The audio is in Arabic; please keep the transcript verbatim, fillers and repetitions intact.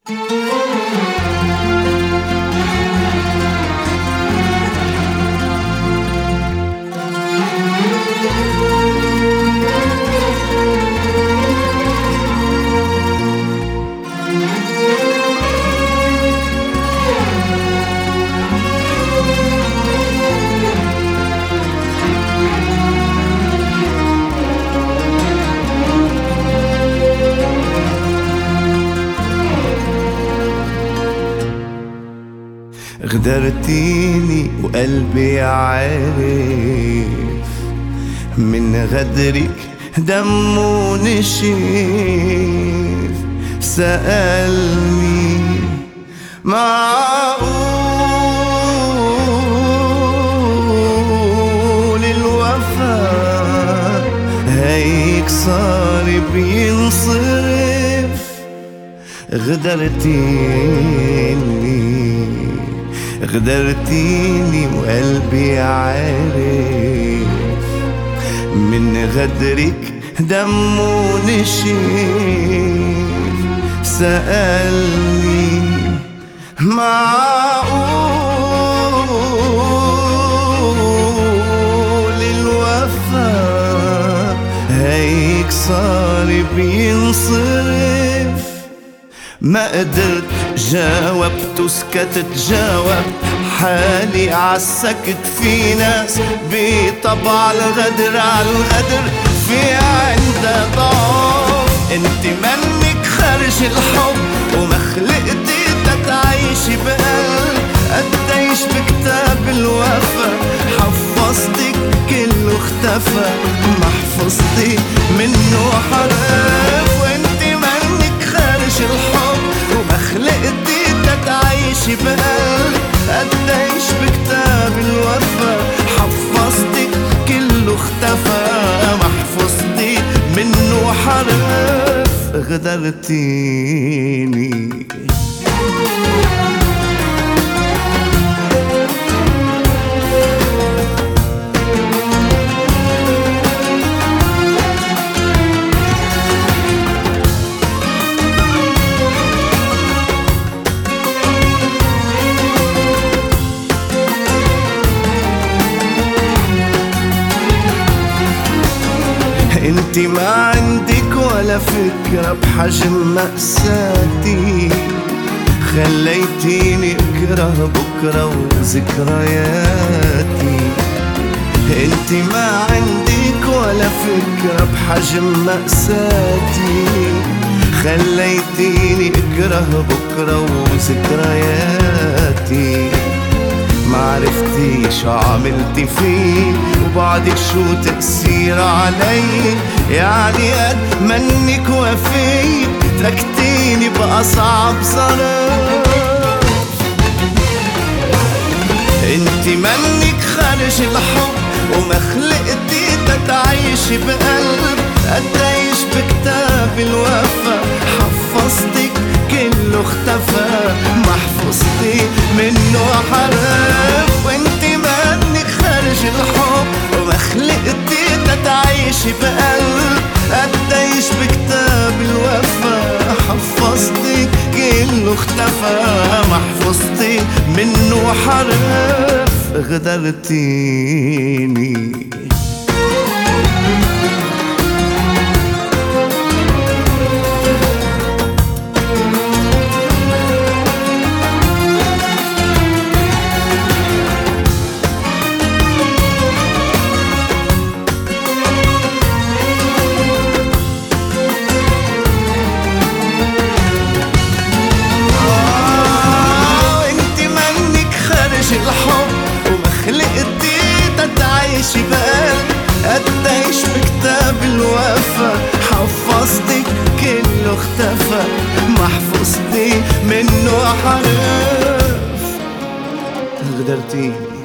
غدرتيني وقلبي عارف من غدرك دمه نشف. سألني معقول الوفا هيك صار بينصرف؟ غدرتيني غدرتيني وقلبي عارف من غدرك دمه نشف. سألني معقول الوفا هيك صار بينصرف؟ ما قدرت جاوبت وسكتت جاوبت حالي عالسكت. في ناس بطبع الغدر عالغدر في عندها ضعف. انت منك خرج الحب وما خلقتي تتعيشي بقلب. قديش بكتاب الوفا حفظتك كله اختفى ما حفظتي منه حرف. وانت منك خارج الحب وما خلقتي تتعيشي بقلب. قديش بكتاب الوفا حفظتك كله اختفى ما حفظتي منه حرف. غدرتيني انت ما عندك ولا فكرة بحجم مأساتي. خليتيني اكره بكرة وذكرياتي. انت ما عندك ولا فكرة بحجم مأساتي. خليتيني اكره بكرة وذكرياتي. ما عرفتي شو عملتي فيه وبعدك شو تأثير علي. يعني قد منك وفي تركتيني بأصعب ظرف. انت منك خارج الحب وما خلقتي تتعيشي بقلب. قديش بكتاب الوفا حفظتك كله اختفى ما حفظتي منه حرف. وانت منك خارج الحب وما خلقتي تتعيشي بقلب. قديش بكتاب الوفا حفظتك كله اختفى ما حفظتي منه حرف. غدرتيني الحب وما خلقتي تتعيشي بقلب. قديش بكتاب الوفا حفظتك كله اختفى ما حفظتي منه حرف. غدرتيني